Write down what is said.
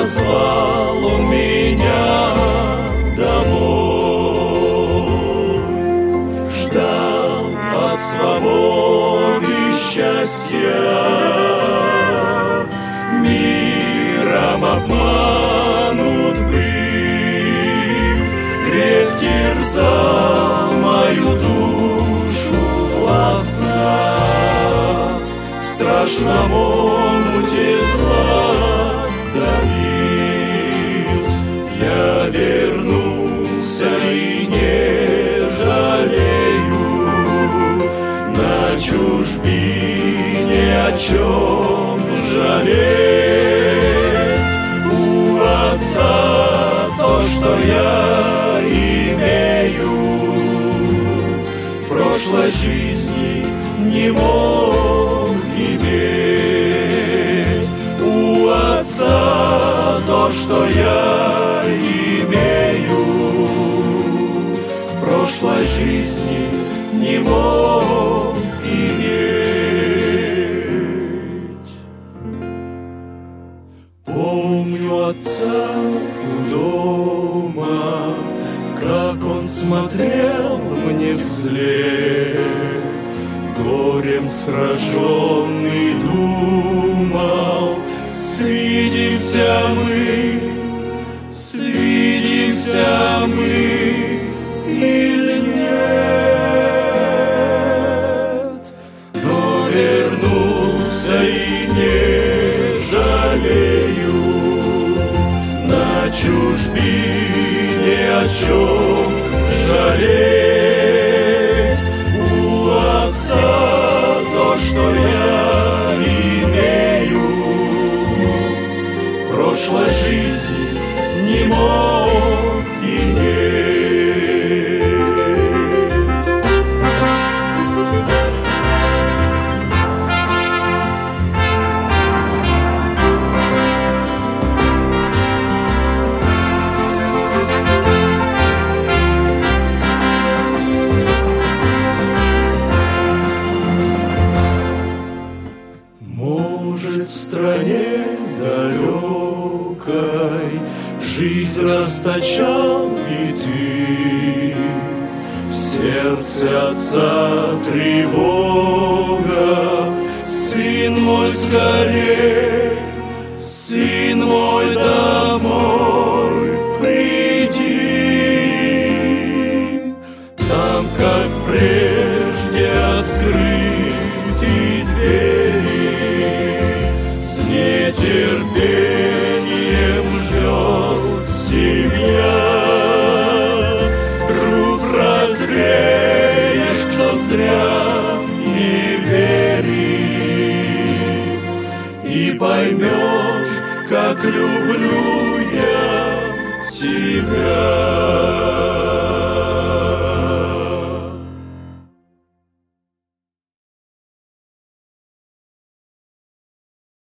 позвал он меня домой, ждал от свободы счастья, миром обманут был, грех терзал мою душу властно, в страшном омуте зла добил. Я вернулся и не жалею, на чужбине о чем жалеть. У отца то, что я имею, в прошлой жизни не мог иметь. У отца то, что я имею, в прошлой жизни не мог иметь. Помню отца у дома, как он смотрел мне вслед, горем сраженный думал: свидимся мы или нет. Но вернулся и не жалею, на чужбине о чем жалеть. У отца то, что я имею, в прошлой жизни не мог иметь. Может, в стране далекой жизнь расточал и ты, в сердце отца тревога. Сын мой, скорей, сын мой, домой приди. Там, как прежде, открыты двери, с нетерпением ждет семья. Вдруг прозреешь, что зря не верил, и поймешь, как люблю я тебя.